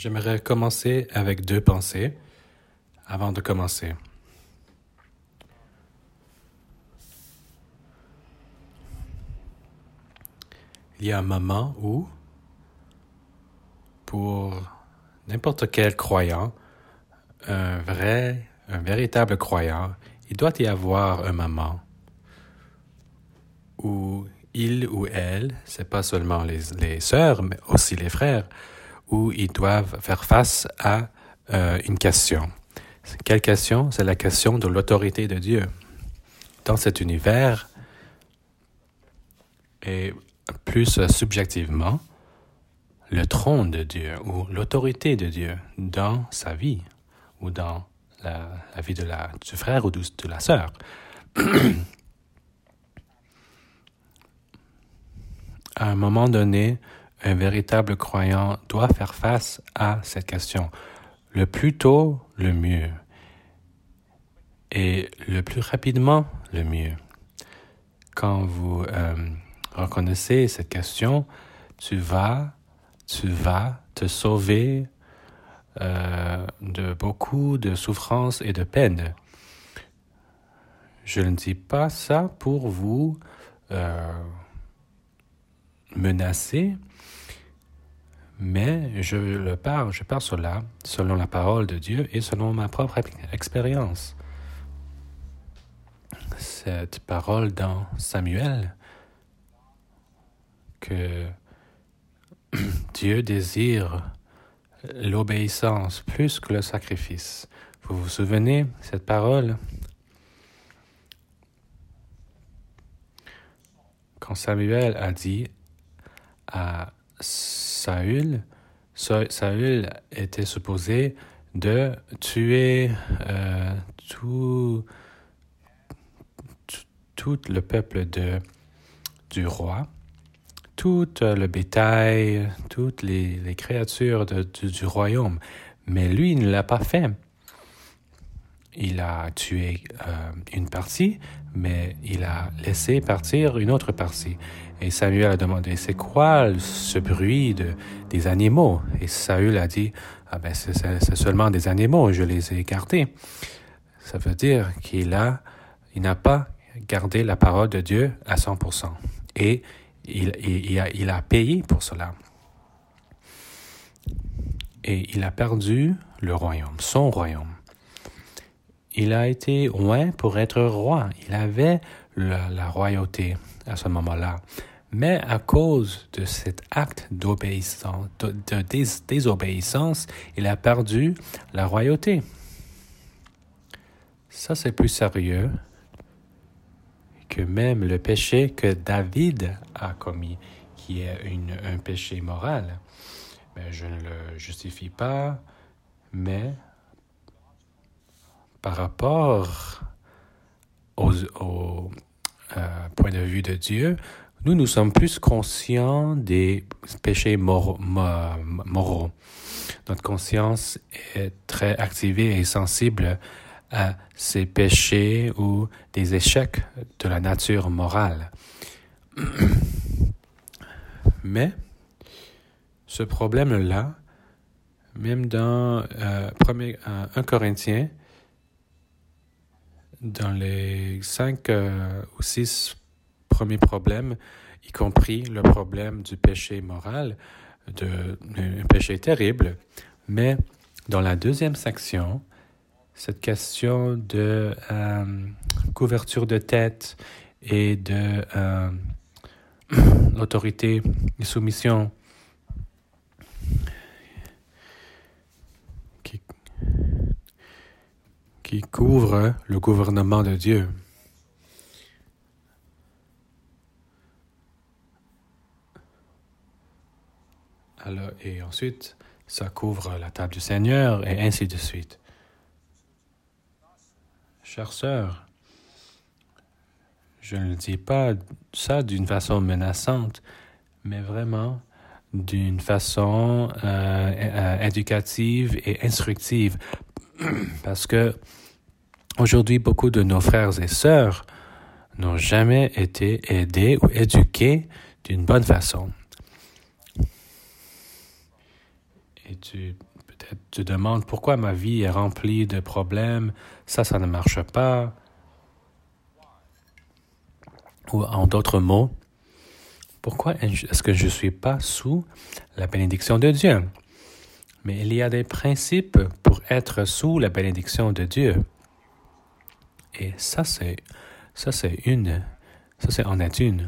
J'aimerais commencer avec 2 pensées avant de commencer. Il y a un moment où, pour n'importe quel croyant, un véritable croyant, il doit y avoir un moment où il ou elle, c'est pas seulement les sœurs, mais aussi les frères, où ils doivent faire face à une question. Quelle question? C'est la question de l'autorité de Dieu. Dans cet univers, et plus subjectivement, le trône de Dieu ou l'autorité de Dieu dans sa vie ou dans la vie du frère ou de la sœur. À un moment donné, un véritable croyant doit faire face à cette question. Le plus tôt, le mieux. Et le plus rapidement, le mieux. Quand vous reconnaissez cette question, tu vas te sauver de beaucoup de souffrances et de peines. Je ne dis pas ça pour vous menacer, mais je parle cela selon la parole de Dieu et selon ma propre expérience. Cette parole dans Samuel, que Dieu désire l'obéissance plus que le sacrifice. Vous vous souvenez, cette parole? Quand Samuel a dit à Saül était supposé de tuer tout le peuple du roi, tout le bétail, toutes les créatures du royaume. Mais lui, il ne l'a pas fait. Il a tué une partie, mais il a laissé partir une autre partie. Et Samuel a demandé, c'est quoi ce bruit des animaux? Et Saül a dit, c'est seulement des animaux, je les ai gardés. Ça veut dire il n'a pas gardé la parole de Dieu à 100%. Et il a payé pour cela. Et il a perdu le royaume, son royaume. Il a été loin pour être roi. Il avait la royauté à ce moment-là. Mais à cause de cet acte d'obéissance, de désobéissance, il a perdu la royauté. Ça, c'est plus sérieux que même le péché que David a commis, qui est un péché moral. Mais je ne le justifie pas, mais par rapport au point de vue de Dieu, nous sommes plus conscients des péchés moraux. Notre conscience est très activée et sensible à ces péchés ou des échecs de la nature morale. Mais ce problème-là, même dans 1 Corinthiens, dans les 5 ou 6 premiers problèmes, y compris le problème du péché moral, un péché terrible, mais dans la deuxième section, cette question de couverture de tête et de l'autorité et soumission qui couvre le gouvernement de Dieu. Alors, et ensuite, ça couvre la table du Seigneur et ainsi de suite. Chères sœurs, je ne dis pas ça d'une façon menaçante, mais vraiment d'une façon éducative et instructive. Parce que aujourd'hui, beaucoup de nos frères et sœurs n'ont jamais été aidés ou éduqués d'une bonne façon. Et tu Peut-être tu te demandes pourquoi ma vie est remplie de problèmes, ça ne marche pas. Ou en d'autres mots, pourquoi est-ce que je ne suis pas sous la bénédiction de Dieu? Mais il y a des principes pour être sous la bénédiction de Dieu. Et ça en est une.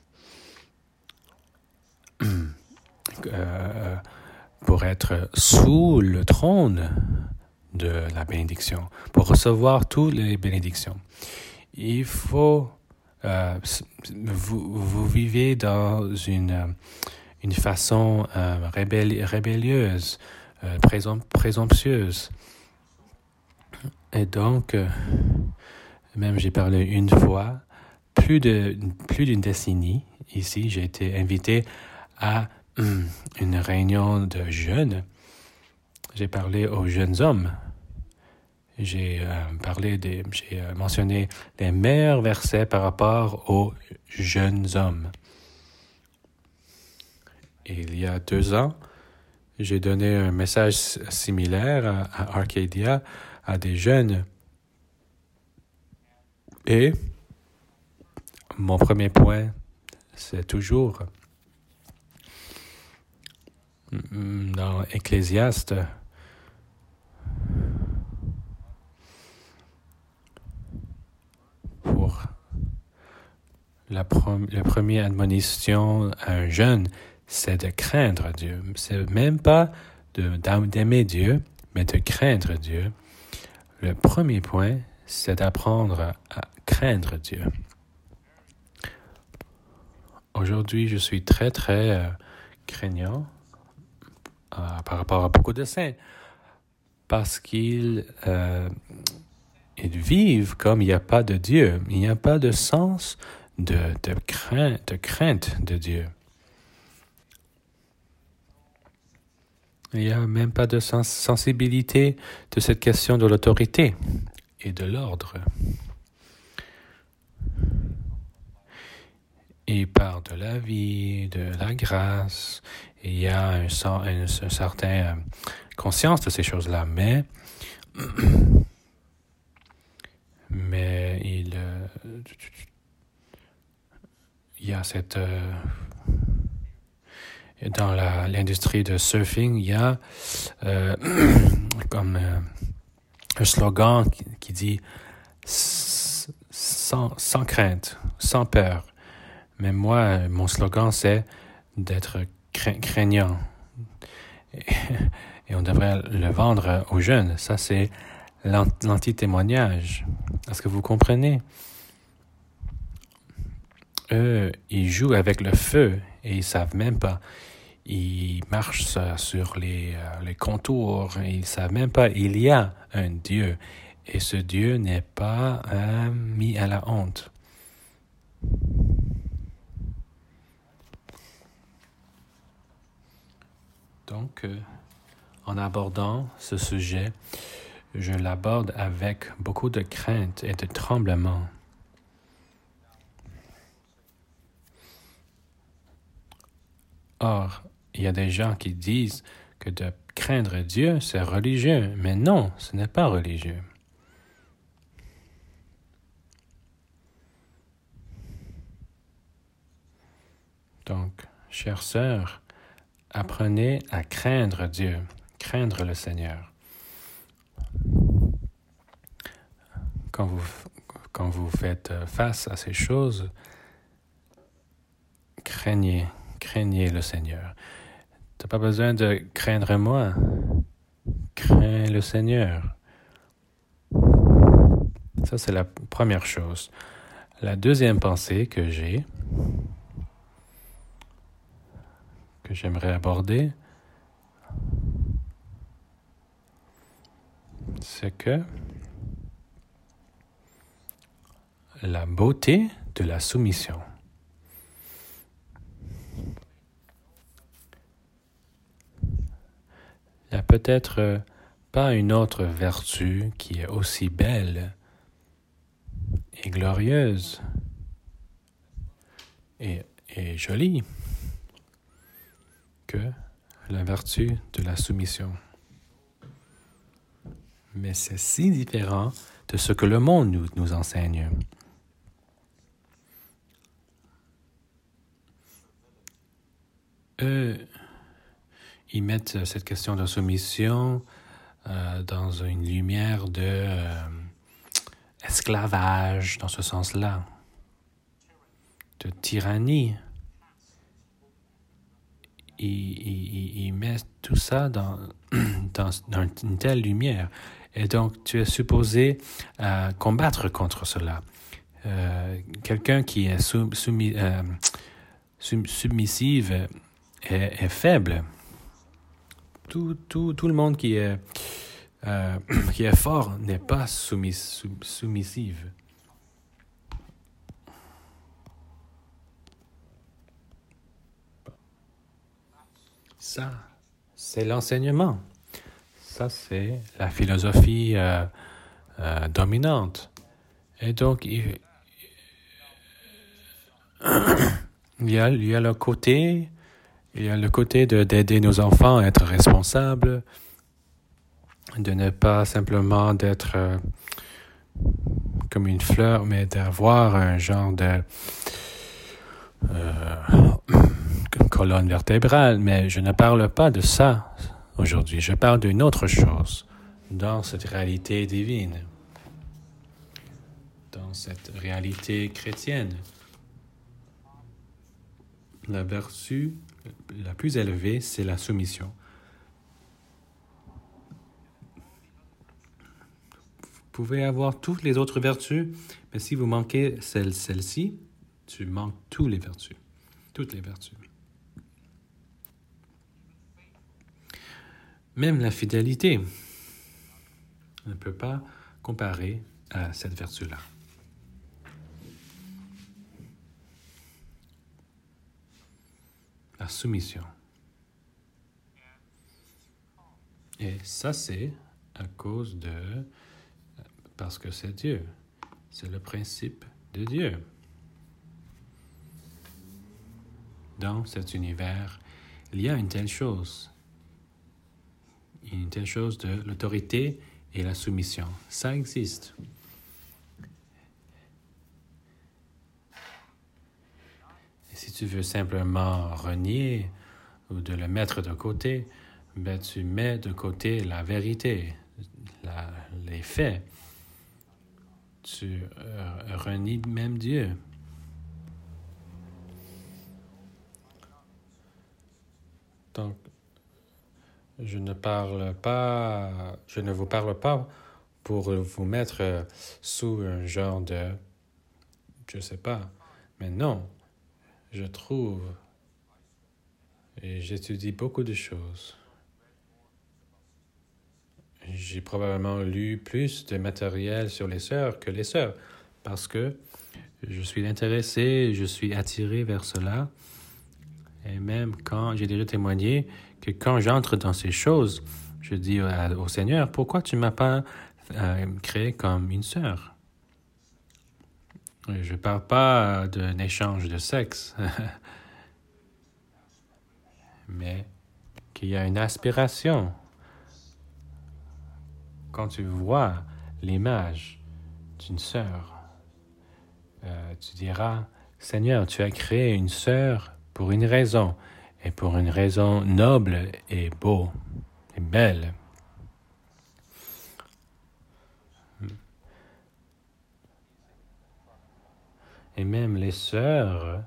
Pour être sous le trône de la bénédiction, pour recevoir toutes les bénédictions. Il faut, vous vivez dans une façon rébellieuse, présomptueuse. Et donc, même j'ai parlé une fois, plus d'une décennie, ici, j'ai été invité à une réunion de jeunes. J'ai parlé aux jeunes hommes. J'ai mentionné les meilleurs versets par rapport aux jeunes hommes. Et il y a 2 ans, j'ai donné un message similaire à Arcadia à des jeunes. Et mon premier point, c'est toujours dans Ecclésiaste, pour la première admonition à un jeune, c'est de craindre Dieu. C'est même pas d'aimer Dieu, mais de craindre Dieu. Le premier point, c'est d'apprendre à craindre Dieu. Aujourd'hui, je suis très, très craignant par rapport à beaucoup de saints, parce qu'ils vivent comme il n'y a pas de Dieu. Il n'y a pas de sens de crainte de Dieu. Il n'y a même pas de sensibilité de cette question de l'autorité et de l'ordre. Il parle de la vie, de la grâce. Il y a une certaine conscience de ces choses-là, mais il y a cette... dans l'industrie de surfing, il y a comme un slogan qui dit sans crainte, sans peur. Mais moi, mon slogan, c'est d'être craignant. Et on devrait le vendre aux jeunes. Ça, c'est l'anti-témoignage. Est-ce que vous comprenez? Eux, ils jouent avec le feu et ils savent même pas. Ils marchent sur les contours et ils savent même pas. Il y a un Dieu et ce Dieu n'est pas mis à la honte. Donc, en abordant ce sujet, je l'aborde avec beaucoup de crainte et de tremblement. Or, il y a des gens qui disent que de craindre Dieu, c'est religieux. Mais non, ce n'est pas religieux. Donc, chères sœurs, apprenez à craindre Dieu, craindre le Seigneur. Quand vous faites face à ces choses, craignez le Seigneur. Tu n'as pas besoin de craindre moi. Crains le Seigneur. Ça, c'est la première chose. La deuxième pensée que j'aimerais aborder, c'est que la beauté de la soumission. Il n'y a peut-être pas une autre vertu qui est aussi belle et glorieuse et jolie que la vertu de la soumission. Mais c'est si différent de ce que le monde nous enseigne. Eux, ils mettent cette question de soumission dans une lumière de esclavage, dans ce sens-là, de tyrannie. Ils mettent tout ça dans une telle lumière. Et donc, tu es supposé combattre contre cela. Quelqu'un qui est submissive est faible. Tout le monde qui est fort n'est pas soumissive. Ça, c'est l'enseignement. Ça, c'est la philosophie dominante. Et donc, il y a le côté d'aider nos enfants à être responsables, de ne pas simplement d'être comme une fleur, mais d'avoir un genre de colonne vertébrale. Mais je ne parle pas de ça aujourd'hui. Je parle d'une autre chose dans cette réalité divine, dans cette réalité chrétienne. La vertu la plus élevée, c'est la soumission. Vous pouvez avoir toutes les autres vertus, mais si vous manquez celle-ci, tu manques toutes les vertus. Même la fidélité ne peut pas comparer à cette vertu-là. La soumission. Et ça, c'est à cause parce que c'est Dieu. C'est le principe de Dieu. Dans cet univers, il y a une telle chose de l'autorité et la soumission. Ça existe. Et si tu veux simplement renier ou de le mettre de côté, ben tu mets de côté la vérité, les faits. Tu renies même Dieu. Donc, je ne vous parle pas pour vous mettre sous un genre de, je sais pas, mais non, je trouve, et j'étudie beaucoup de choses. J'ai probablement lu plus de matériel sur les sœurs que les sœurs, parce que je suis intéressé, je suis attiré vers cela. Et même quand j'ai déjà témoigné que quand j'entre dans ces choses, je dis au Seigneur, pourquoi tu ne m'as pas créé comme une sœur? Je ne parle pas d'un échange de sexe, mais qu'il y a une aspiration. Quand tu vois l'image d'une sœur, tu diras, Seigneur, tu as créé une sœur pour une raison, et pour une raison noble et beau et belle. Et même les sœurs,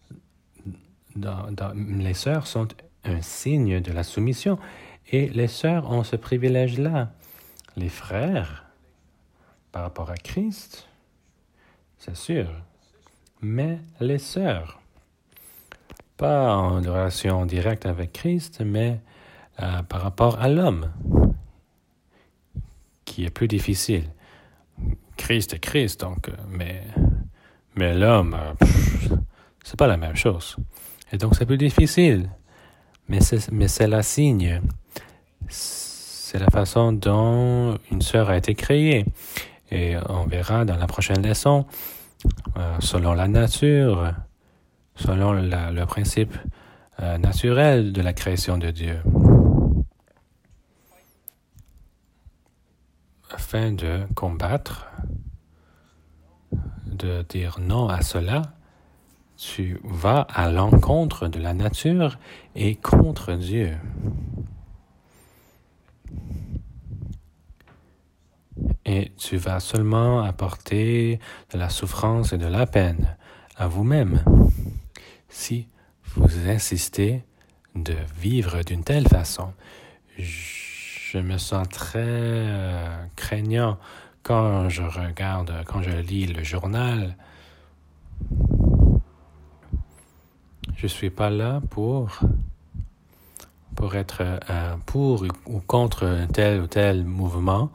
les sœurs sont un signe de la soumission, et les sœurs ont ce privilège-là. Les frères, par rapport à Christ, c'est sûr, mais les sœurs, pas en relation directe avec Christ, mais par rapport à l'homme, qui est plus difficile. Christ est Christ, donc, mais l'homme, c'est pas la même chose. Et donc, c'est plus difficile. Mais c'est la signe. C'est la façon dont une sœur a été créée. Et on verra dans la prochaine leçon, selon la nature, selon le principe naturel de la création de Dieu. afin de combattre, de dire non à cela, tu vas à l'encontre de la nature et contre Dieu. Et tu vas seulement apporter de la souffrance et de la peine à vous-même si vous insistez de vivre d'une telle façon. Je me sens très craignant quand je lis le journal. Je suis pas là pour être pour ou contre un tel ou tel mouvement.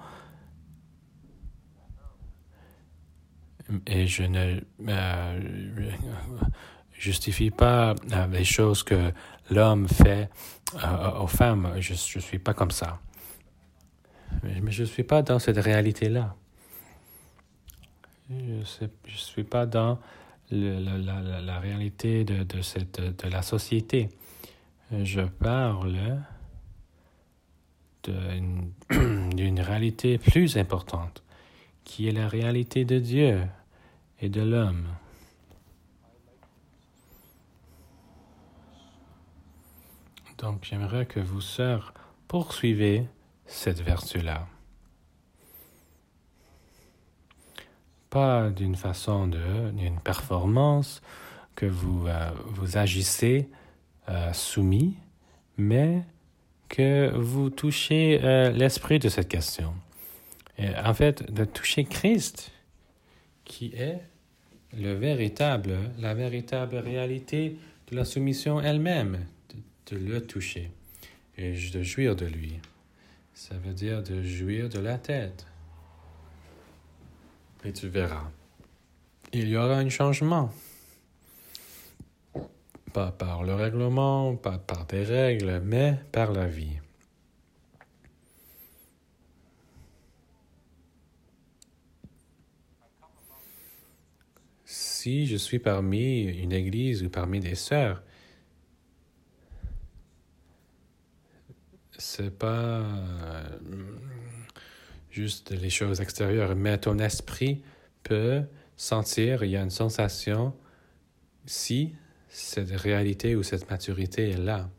Et je ne justifie pas les choses que l'homme fait aux femmes. Je suis pas comme ça. Mais je suis pas dans cette réalité-là. Je suis pas dans la réalité de la société. Je parle d'une réalité plus importante, qui est la réalité de Dieu et de l'homme. Donc, j'aimerais que vous, sœurs, poursuivez cette vertu-là. Pas d'une façon d'une performance que vous agissez soumis, mais que vous touchez l'esprit de cette question. Et en fait, de toucher Christ, qui est la véritable réalité de la soumission elle-même, de le toucher et de jouir de lui. Ça veut dire de jouir de la tête. Et tu verras, il y aura un changement. Pas par le règlement, pas par des règles, mais par la vie. Si je suis parmi une église ou parmi des sœurs, c'est pas juste les choses extérieures, mais ton esprit peut sentir, il y a une sensation si cette réalité ou cette maturité est là.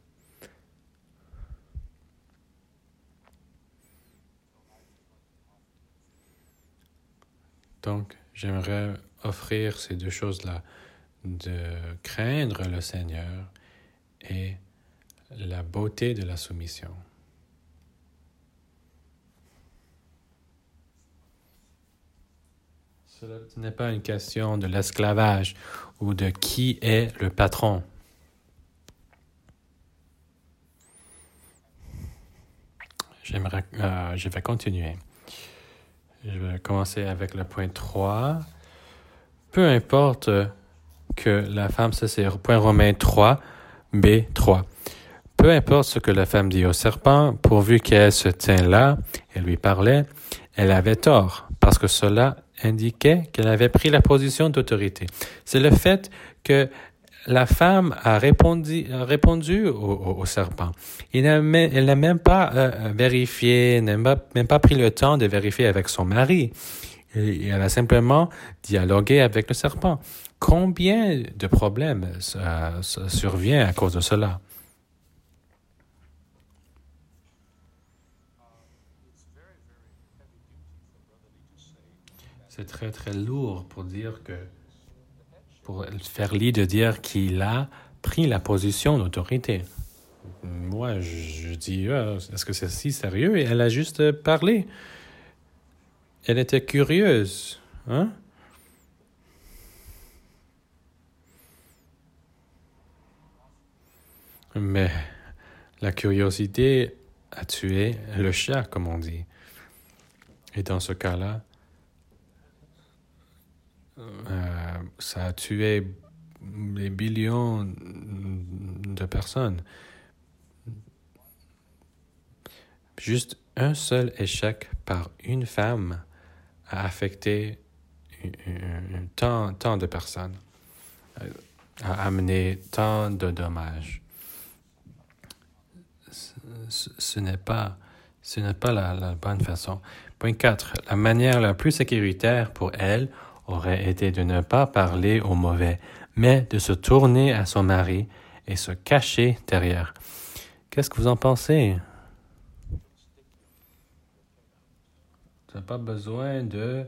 Donc, j'aimerais offrir ces deux choses-là, de craindre le Seigneur et la beauté de la soumission. Ce n'est pas une question de l'esclavage ou de qui est le patron. Je vais continuer. Je vais commencer avec le point 3. Peu importe que la femme, ça c'est point Romains 3, B3. Peu importe ce que la femme dit au serpent, pourvu qu'elle se tient là et lui parlait, elle avait tort, parce que cela indiquait qu'elle avait pris la position d'autorité. C'est le fait que la femme a répondu au serpent. Elle n'a même pas vérifié, même pas pris le temps de vérifier avec son mari. Et elle a simplement dialogué avec le serpent. Combien de problèmes survient à cause de cela? C'est très, très lourd pour faire lit de dire qu'il a pris la position d'autorité. Moi, je dis, est-ce que c'est si sérieux? Et elle a juste parlé. Elle était curieuse, hein? Mais la curiosité a tué le chat, comme on dit. Et dans ce cas-là, ça a tué des billions de personnes. Juste un seul échec par une femme a affecté tant de personnes, a amené tant de dommages. Ce n'est pas la bonne façon. Point 4. La manière la plus sécuritaire pour elle aurait été de ne pas parler au mauvais, mais de se tourner à son mari et se cacher derrière. Qu'est-ce que vous en pensez? Tu n'as pas besoin de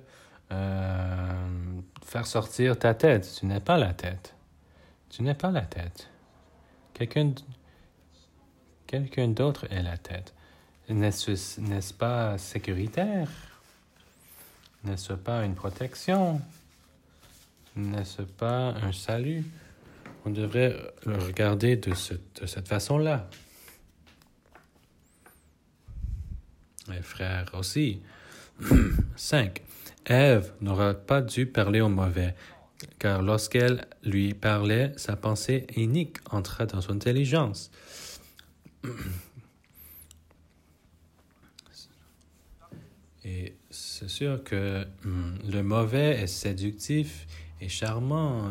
faire sortir ta tête. Tu n'es pas la tête. Tu n'es pas la tête. Quelqu'un d'autre est la tête. N'est-ce pas sécuritaire? N'est-ce pas une protection? N'est-ce pas un salut? On devrait le regarder de cette façon-là. Les frères aussi. 5. Ève n'aura pas dû parler au mauvais, car lorsqu'elle lui parlait, sa pensée inique entra dans son intelligence. Et c'est sûr que le mauvais est séductif et charmant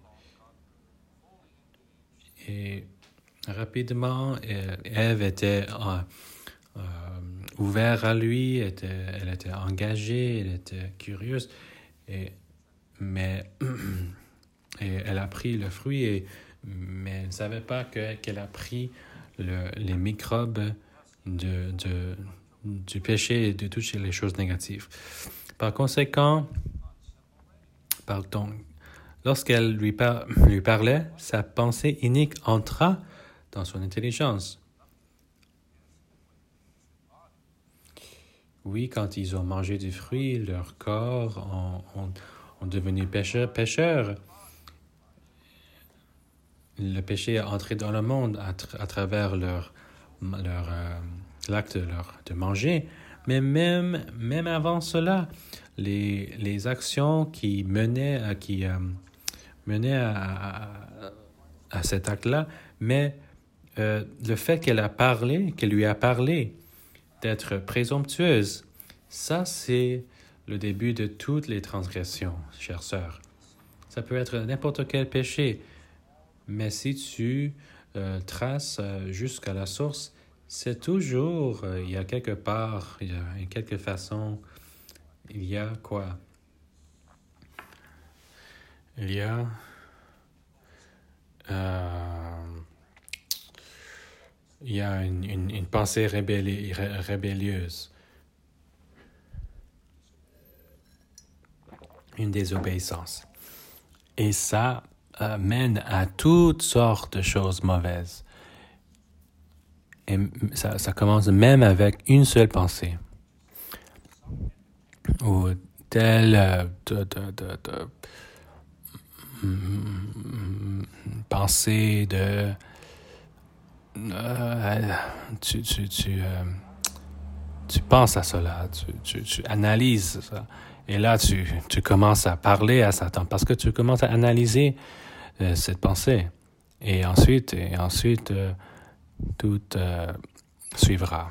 et rapidement, Ève était ouverte à lui, elle était engagée, elle était curieuse, mais elle a pris le fruit, mais elle ne savait pas qu'elle a pris les microbes du péché et de toutes les choses négatives. Par conséquent, lorsqu'elle lui parlait, sa pensée inique entra dans son intelligence. Oui, quand ils ont mangé du fruit, leur corps ont devenu pécheurs. Le péché est entré dans le monde à travers l'acte de manger. Mais même avant cela, les actions qui menaient à cet acte-là, mais le fait qu'elle lui a parlé, d'être présomptueuse, ça c'est le début de toutes les transgressions, chères sœurs. Ça peut être n'importe quel péché, mais si tu traces jusqu'à la source, c'est toujours, il y a quelque part, il y a une quelque façon, il y a quoi? Il y a une pensée rébellieuse, une désobéissance. Et ça mène à toutes sortes de choses mauvaises. Et ça commence même avec une seule pensée. Ou telle pensée de... tu penses à cela, tu analyses ça. Et là, tu commences à parler à Satan parce que tu commences à analyser cette pensée. Et ensuite tout suivra.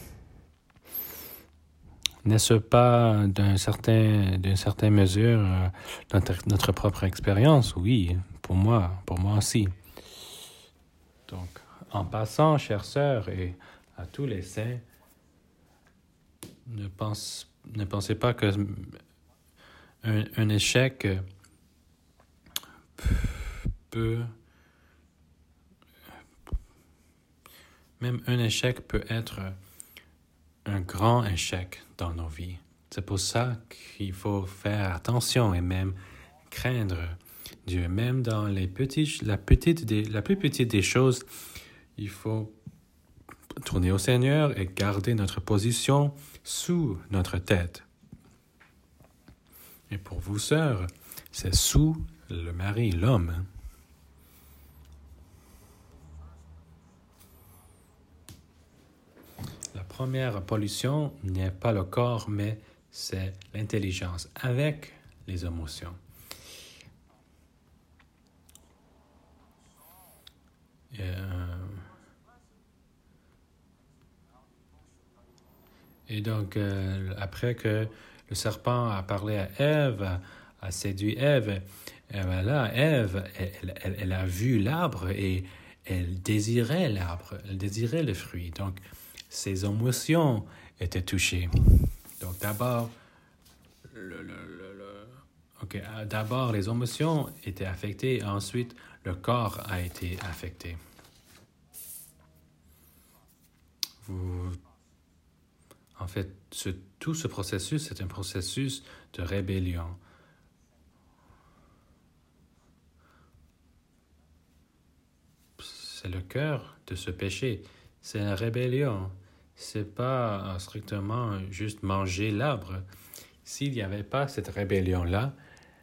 N'est-ce pas d'une certaine mesure notre propre expérience? Oui, pour moi aussi. Donc, en passant, chères sœurs, et à tous les saints, ne pensez pas que un échec même un échec peut être un grand échec dans nos vies. C'est pour ça qu'il faut faire attention et même craindre Dieu. Même dans la plus petite des choses, il faut tourner au Seigneur et garder notre position sous notre tête. Et pour vous, sœurs, c'est sous le mari, l'homme. La première pollution n'est pas le corps, mais c'est l'intelligence avec les émotions. Et donc, après que le serpent a parlé à Ève, a séduit Ève, Ève, elle a vu l'arbre et elle désirait l'arbre, elle désirait le fruit. Donc, ses émotions étaient touchées. Donc d'abord les émotions étaient affectées, et ensuite le corps a été affecté. En fait, tout ce processus est un processus de rébellion. C'est le cœur de ce péché. C'est la rébellion. C'est pas strictement juste manger l'arbre. S'il n'y avait pas cette rébellion-là,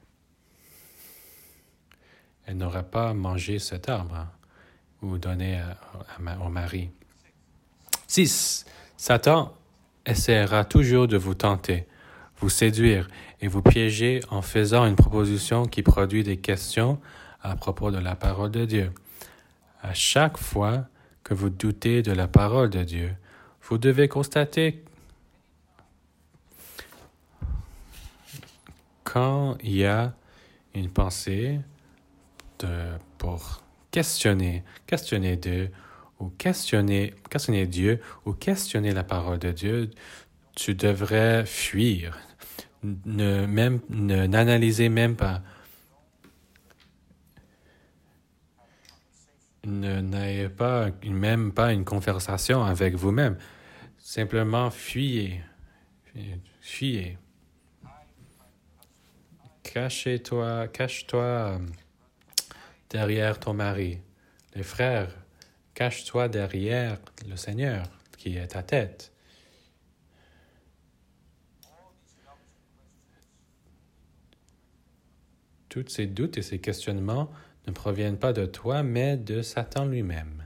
elle n'aurait pas mangé cet arbre ou donné au mari. 6. Satan essaiera toujours de vous tenter, vous séduire et vous piéger en faisant une proposition qui produit des questions à propos de la parole de Dieu. À chaque fois que vous doutez de la parole de Dieu, vous devez constater quand il y a une pensée pour questionner Dieu ou questionner Dieu ou questionner la parole de Dieu, tu devrais fuir. N'analysez même pas. N'ayez même pas une conversation avec vous-même. Simplement fuyez. Fuyez. Cache-toi derrière ton mari. Les frères, cache-toi derrière le Seigneur qui est ta tête. Tous ces doutes et ces questionnements ne proviennent pas de toi, mais de Satan lui-même.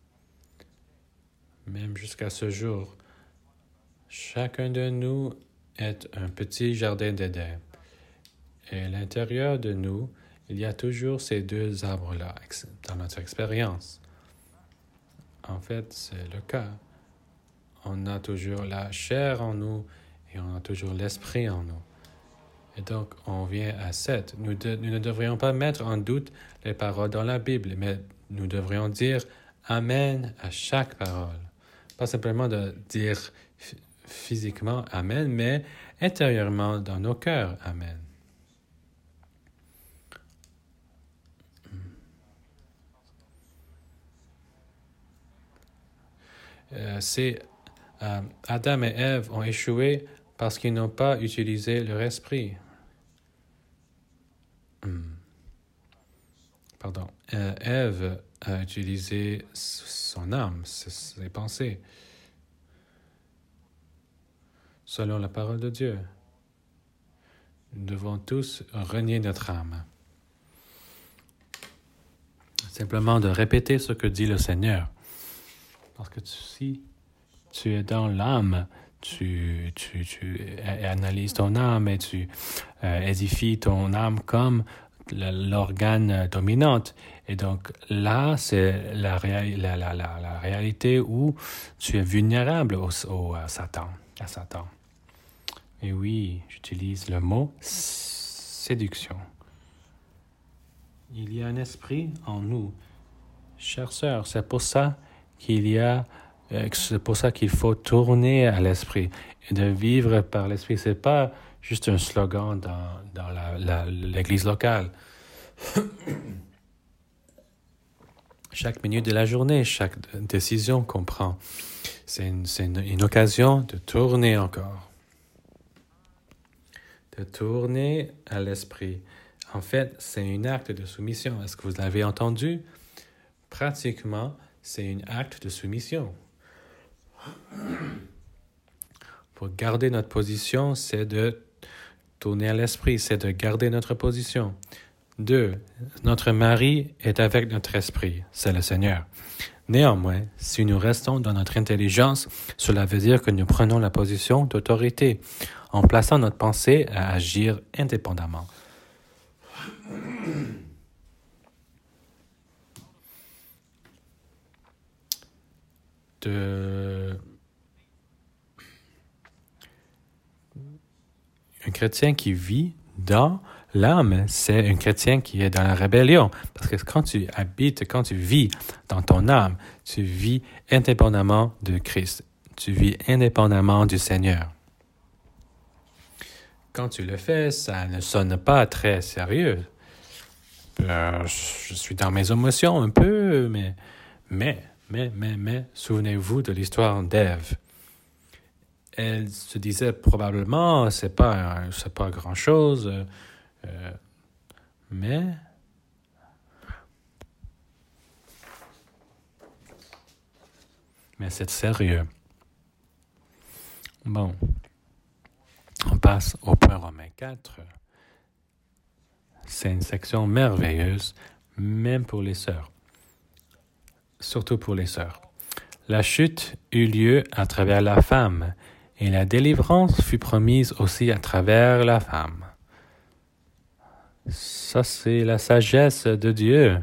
Même jusqu'à ce jour, chacun de nous est un petit jardin d'Éden. Et à l'intérieur de nous, il y a toujours ces deux arbres-là dans notre expérience. En fait, c'est le cas. On a toujours la chair en nous et on a toujours l'esprit en nous. Et donc, on vient à 7. Nous ne devrions pas mettre en doute les paroles dans la Bible, mais nous devrions dire Amen à chaque parole. Pas simplement de dire physiquement Amen, mais intérieurement dans nos cœurs Amen. Adam et Ève ont échoué parce qu'ils n'ont pas utilisé leur esprit. Ève a utilisé son âme, ses pensées, selon la parole de Dieu. Nous devons tous renier notre âme. Simplement de répéter ce que dit le Seigneur. Parce que si tu es dans l'âme, tu analyses ton âme et tu édifies ton âme comme l'organe dominante. Et donc là, c'est la réalité où tu es vulnérable à Satan. Et oui, j'utilise le mot séduction. Il y a un esprit en nous. Chères sœurs, c'est pour ça qu'il faut tourner à l'esprit et de vivre par l'esprit. C'est pas juste un slogan dans l'église locale. Chaque minute de la journée, chaque décision qu'on prend, c'est une occasion de tourner encore. De tourner à l'esprit. En fait, c'est un acte de soumission. Est-ce que vous l'avez entendu? Pratiquement, c'est un acte de soumission. Pour garder notre position, c'est de tourner à l'esprit, c'est de garder notre position. 2. Notre mari est avec notre esprit, c'est le Seigneur. Néanmoins, si nous restons dans notre intelligence, cela veut dire que nous prenons la position d'autorité, en plaçant notre pensée à agir indépendamment. Un chrétien qui vit dans l'âme, c'est un chrétien qui est dans la rébellion. Parce que quand tu vis dans ton âme, tu vis indépendamment de Christ. Tu vis indépendamment du Seigneur. quand tu le fais, ça ne sonne pas très sérieux. Je suis dans mes émotions un peu, mais, souvenez-vous de l'histoire d'Ève. Elle se disait probablement, c'est pas grand-chose, mais c'est sérieux. Bon, on passe au point romain 4. C'est une section merveilleuse, même pour les sœurs. Surtout pour les sœurs. La chute eut lieu à travers la femme, et la délivrance fut promise aussi à travers la femme. Ça, c'est la sagesse de Dieu.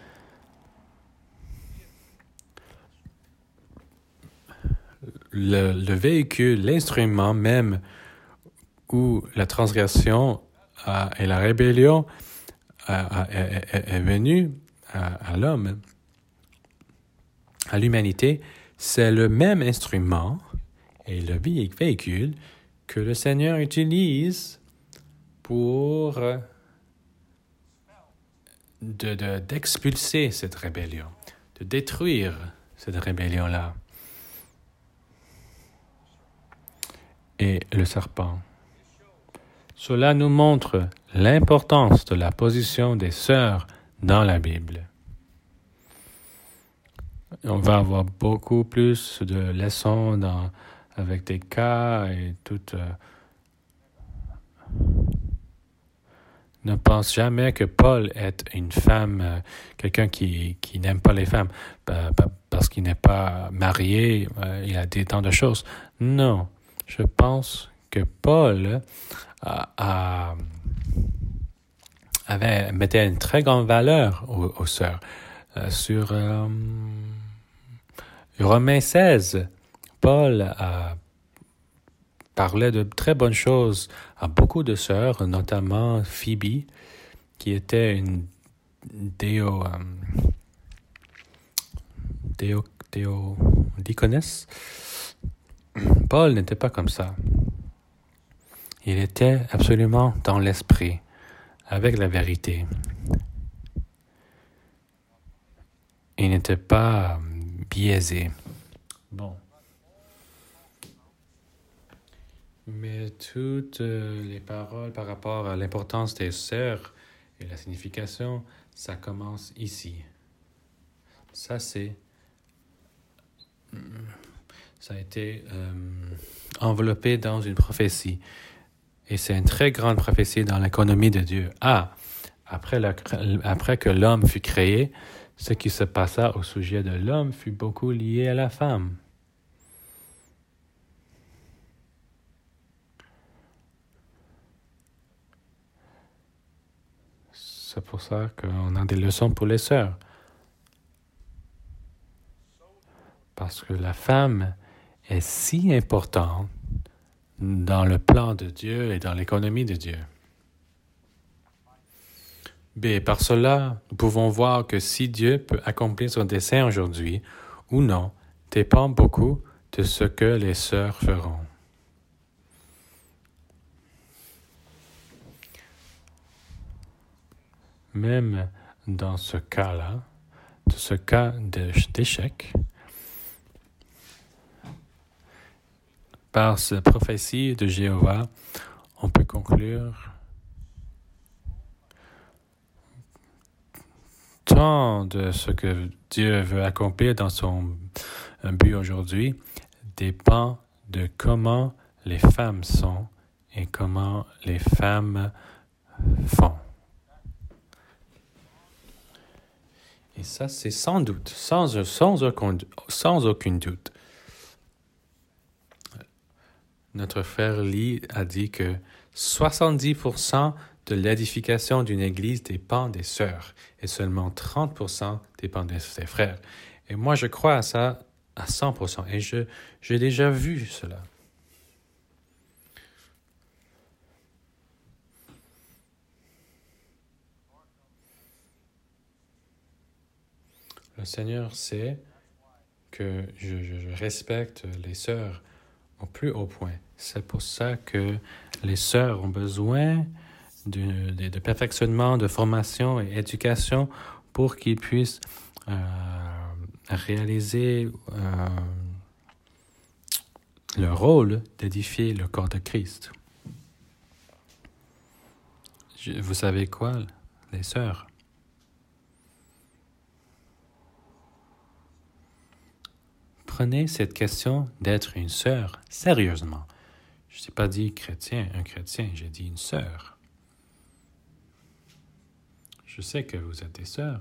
Le véhicule, l'instrument même où la transgression et la rébellion est venue à l'homme, à l'humanité, c'est le même instrument et le véhicule que le Seigneur utilise pour d'expulser cette rébellion, de détruire cette rébellion-là. Et le serpent. Cela nous montre l'importance de la position des sœurs dans la Bible. On va avoir beaucoup plus de leçons avec des cas et tout. Ne pense jamais que Paul est une femme, quelqu'un qui n'aime pas les femmes parce qu'il n'est pas marié, il a des tant de choses. Non, je pense que Paul mettait une très grande valeur aux sœurs. Sur Romains 16, Paul parlait de très bonnes choses à beaucoup de sœurs, notamment Phoebe, qui était une diaconesse. Paul n'était pas comme ça. Il était absolument dans l'esprit, avec la vérité. Il n'était pas biaisé. Bon. Mais toutes les paroles par rapport à l'importance des sœurs et la signification, ça commence ici. Ça a été enveloppé dans une prophétie. Et c'est une très grande prophétie dans l'économie de Dieu. Après que l'homme fut créé, ce qui se passa au sujet de l'homme fut beaucoup lié à la femme. C'est pour ça qu'on a des leçons pour les sœurs. Parce que la femme est si importante dans le plan de Dieu et dans l'économie de Dieu. B. Par cela, nous pouvons voir que si Dieu peut accomplir son dessein aujourd'hui ou non, dépend beaucoup de ce que les sœurs feront. Même dans ce cas-là, de ce cas d'échec, par cette prophétie de Jéhovah, on peut conclure tant de ce que Dieu veut accomplir dans son but aujourd'hui dépend de comment les femmes sont et comment les femmes font. Et ça, c'est sans doute, sans aucun doute. Notre frère Lee a dit que 70% de l'édification d'une église dépend des sœurs et seulement 30% dépend de ses frères. Et moi, je crois à ça à 100% et j'ai déjà vu cela. Le Seigneur sait que je respecte les sœurs au plus haut point. C'est pour ça que les sœurs ont besoin de perfectionnement, de formation et éducation pour qu'ils puissent réaliser le rôle d'édifier le corps de Christ. Vous savez quoi, les sœurs? Prenez cette question d'être une sœur sérieusement. Je n'ai pas dit chrétien, un chrétien, j'ai dit une sœur. Je sais que vous êtes des sœurs,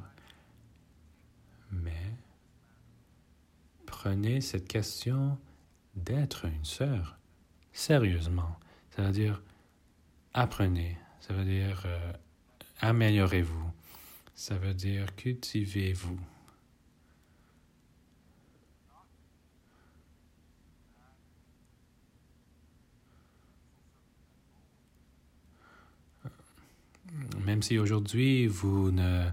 mais prenez cette question d'être une sœur sérieusement. Ça veut dire apprenez, ça veut dire améliorez-vous, ça veut dire cultivez-vous. Même si aujourd'hui vous ne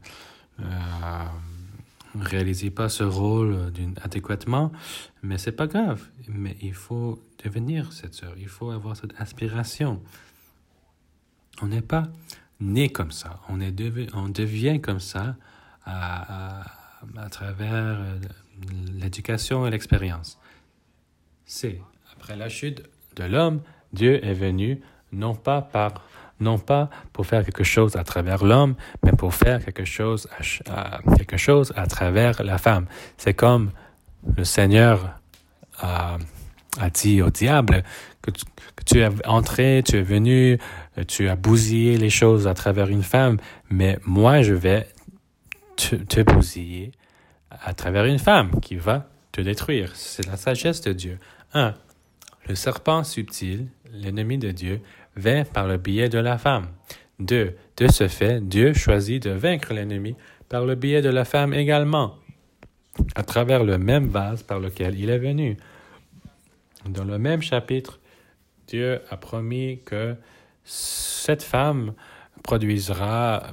réalisez pas ce rôle adéquatement, mais c'est pas grave. Mais il faut devenir cette sœur, il faut avoir cette aspiration. On n'est pas né comme ça, on devient comme ça à travers l'éducation et l'expérience. C'est après la chute de l'homme, Dieu est venu non pas pour faire quelque chose à travers l'homme, mais pour faire quelque chose à travers la femme. C'est comme le Seigneur a dit au diable que tu es entré, tu es venu, tu as bousillé les choses à travers une femme, mais moi je vais te bousiller à travers une femme qui va te détruire. C'est la sagesse de Dieu. 1. Le serpent subtil, l'ennemi de Dieu, vint par le biais de la femme. 2. De ce fait, Dieu choisit de vaincre l'ennemi par le biais de la femme également, à travers le même vase par lequel il est venu. Dans le même chapitre, Dieu a promis que cette femme produira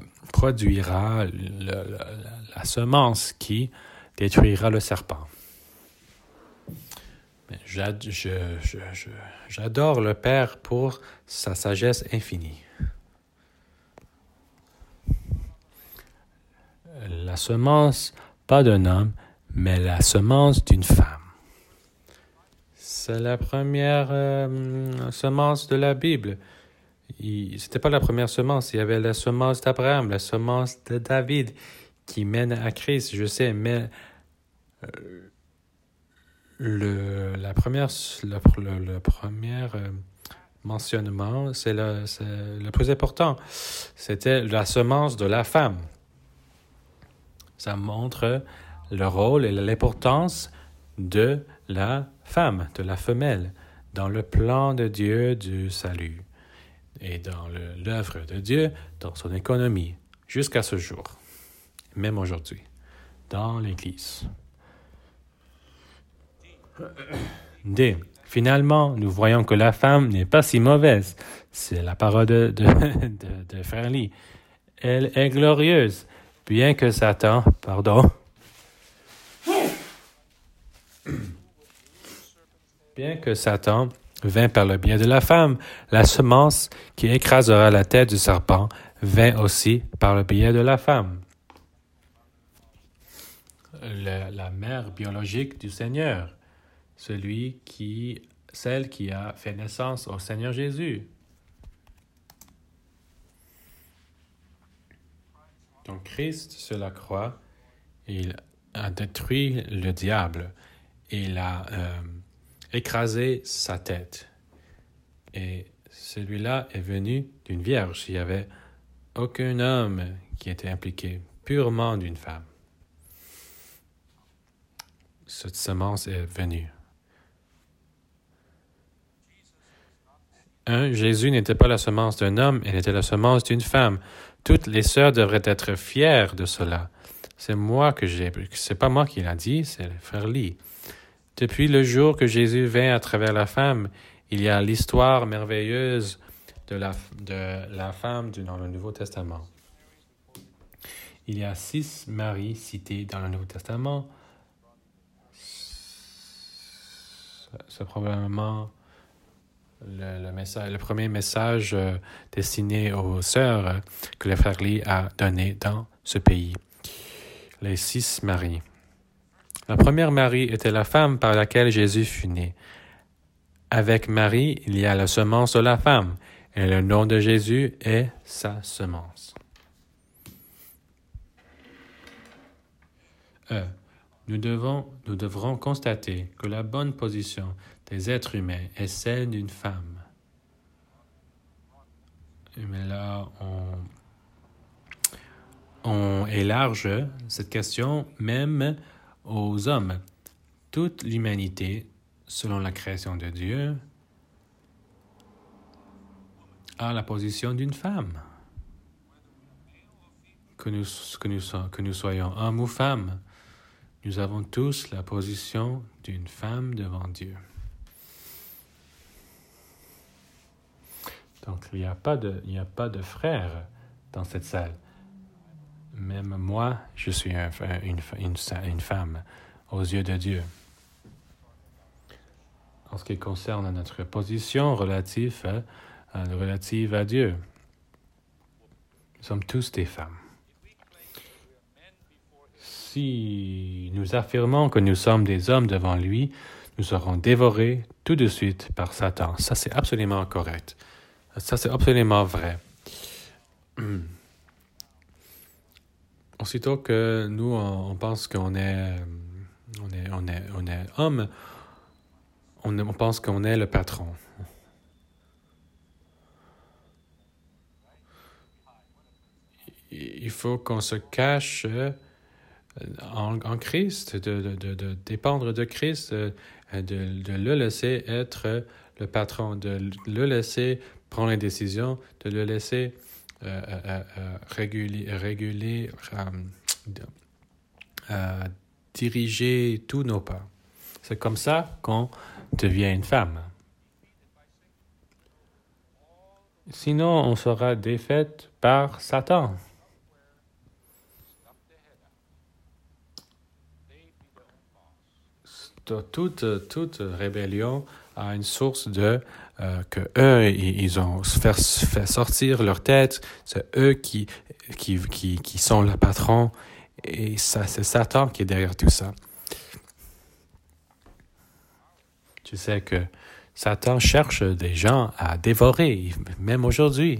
la semence qui détruira le serpent. J'adore le Père pour sa sagesse infinie. La semence, pas d'un homme, mais la semence d'une femme. C'est la première semence de la Bible. C'était pas la première semence, il y avait la semence d'Abraham, la semence de David qui mène à Christ, je sais, mais le premier mentionnement, c'est le plus important. C'était la semence de la femme. Ça montre le rôle et l'importance de la femme, de la femelle, dans le plan de Dieu du salut et dans l'œuvre de Dieu, dans son économie, jusqu'à ce jour, même aujourd'hui, dans l'Église. D. Finalement, nous voyons que la femme n'est pas si mauvaise. C'est la parole de Frère Lee. Elle est glorieuse, bien que Satan, vint par le biais de la femme, la semence qui écrasera la tête du serpent vint aussi par le biais de la femme. La mère biologique du Seigneur, celle qui a fait naissance au Seigneur Jésus. Donc Christ sur la croix, il a détruit le diable, il a écrasé sa tête. Et celui-là est venu d'une vierge. Il n'y avait aucun homme qui était impliqué, purement d'une femme. Cette semence est venue. Jésus n'était pas la semence d'un homme, il était la semence d'une femme. Toutes les sœurs devraient être fières de cela. C'est pas moi qui l'a dit, c'est le frère Lee. Depuis le jour que Jésus vint à travers la femme, il y a l'histoire merveilleuse de la femme dans le Nouveau Testament. Il y a 6 maris cités dans le Nouveau Testament. C'est probablement le premier message destiné aux sœurs que le frère Lee a donné dans ce pays. Les 6 Maries. La première Marie était la femme par laquelle Jésus fut né. Avec Marie, il y a la semence de la femme, et le nom de Jésus est sa semence. Nous devrons constater que la bonne position des êtres humains est celle d'une femme. Mais là, on élarge cette question même aux hommes. Toute l'humanité, selon la création de Dieu, a la position d'une femme. Que nous soyons hommes ou femmes, nous avons tous la position d'une femme devant Dieu. Donc, il n'y a pas de frère dans cette salle. Même moi, je suis une femme aux yeux de Dieu. En ce qui concerne notre position relative à Dieu, nous sommes tous des femmes. Si nous affirmons que nous sommes des hommes devant lui, nous serons dévorés tout de suite par Satan. Ça, c'est absolument correct. Ça, c'est absolument vrai. Aussitôt que nous, on pense qu'on est homme, on pense qu'on est le patron. Il faut qu'on se cache en Christ, de dépendre de Christ, de le laisser être le patron, de le laisser prendre les décisions, de le laisser diriger tous nos pas. C'est comme ça qu'on devient une femme. Sinon, on sera défaite par Satan. Toute rébellion a une source de que eux, ils ont fait sortir leur tête. C'est eux qui sont le patron. Et ça, c'est Satan qui est derrière tout ça. Tu sais que Satan cherche des gens à dévorer, même aujourd'hui.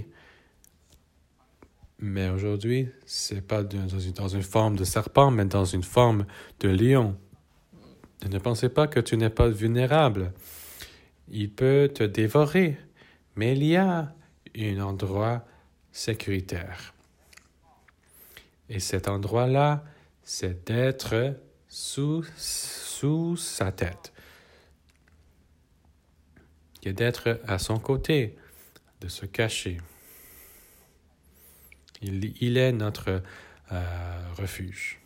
Mais aujourd'hui, c'est pas dans une forme de serpent, mais dans une forme de lion. Ne pensez pas que tu n'es pas vulnérable. Il peut te dévorer, mais il y a un endroit sécuritaire. Et cet endroit-là, c'est d'être sous sa tête. Et d'être à son côté, de se cacher. Il est notre refuge.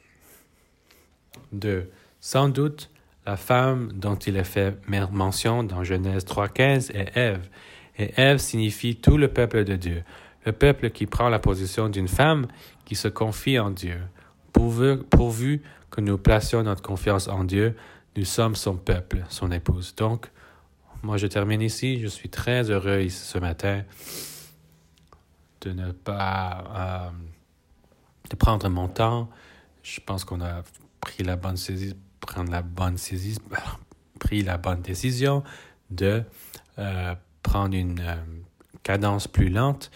2. Sans doute, la femme dont il est fait mention dans Genèse 3.15 est Ève. Et Ève signifie tout le peuple de Dieu. Le peuple qui prend la position d'une femme qui se confie en Dieu. Pourvu que nous placions notre confiance en Dieu, nous sommes son peuple, son épouse. Donc, moi je termine ici. Je suis très heureux ce matin de ne pas de prendre mon temps. Je pense qu'on a pris la bonne décision de prendre une cadence plus lente.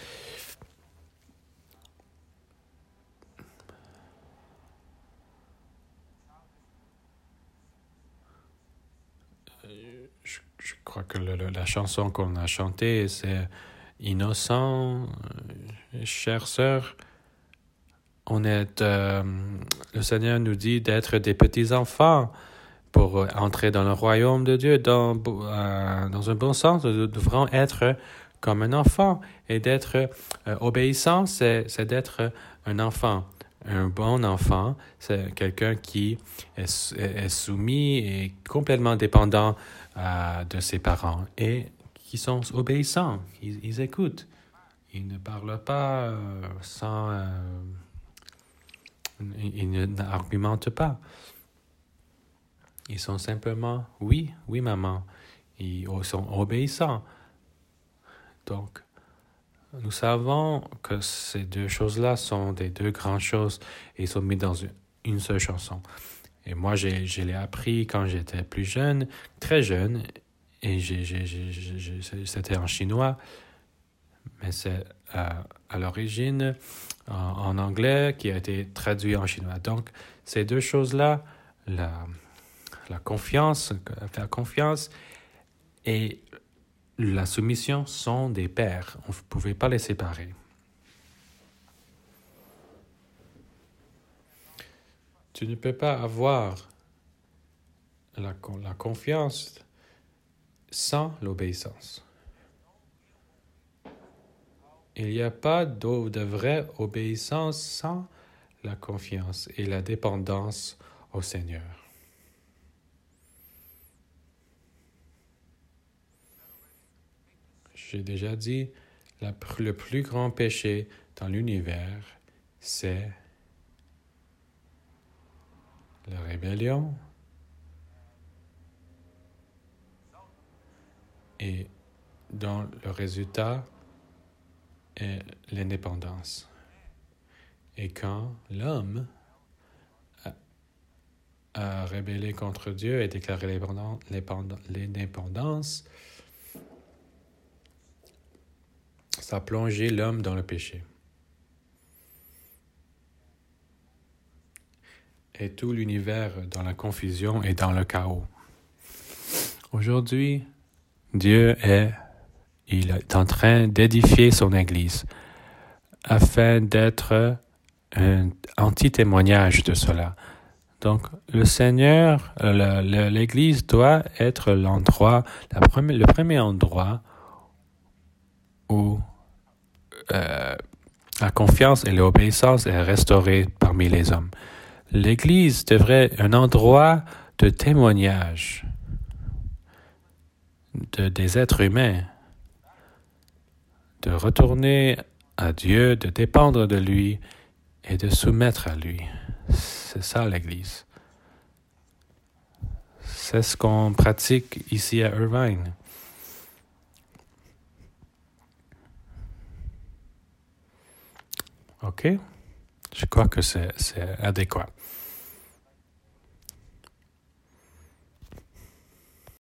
Je crois que la chanson qu'on a chantée, c'est Innocent, chère sœur. Le Seigneur nous dit d'être des petits-enfants pour entrer dans le royaume de Dieu. Dans un bon sens, nous devrons être comme un enfant. Et d'être obéissant, c'est d'être un enfant. Un bon enfant, c'est quelqu'un qui est soumis et complètement dépendant de ses parents et qui sont obéissants. Ils écoutent. Ils ne parlent pas ils n'argumentent pas. Ils sont simplement, oui, maman. ils sont obéissants. Donc, nous savons que ces deux choses-là sont des deux grandes choses et sont mises dans une seule chanson. Et moi, je l'ai appris quand j'étais plus jeune, très jeune, et c'était en chinois, mais c'est à l'origine en anglais qui a été traduit en chinois. Donc, ces deux choses-là, la confiance, faire confiance et la soumission sont des paires. On ne pouvait pas les séparer. Tu ne peux pas avoir la confiance sans l'obéissance. Il n'y a pas de vraie obéissance sans la confiance et la dépendance au Seigneur. J'ai déjà dit, le plus grand péché dans l'univers, c'est la rébellion et dont le résultat est l'indépendance. Et quand l'homme a rébellé contre Dieu et déclaré l'indépendance, ça a plongé l'homme dans le péché. Et tout l'univers dans la confusion et dans le chaos. Aujourd'hui, Dieu il est en train d'édifier son Église afin d'être un anti-témoignage de cela. Donc, le Seigneur, l'Église doit être l'endroit, le premier endroit où la confiance et l'obéissance est restaurée parmi les hommes. L'Église devrait être un endroit de témoignage des êtres humains, de retourner à Dieu, de dépendre de lui et de soumettre à lui. C'est ça l'Église. C'est ce qu'on pratique ici à Irvine. OK? Je crois que c'est adéquat.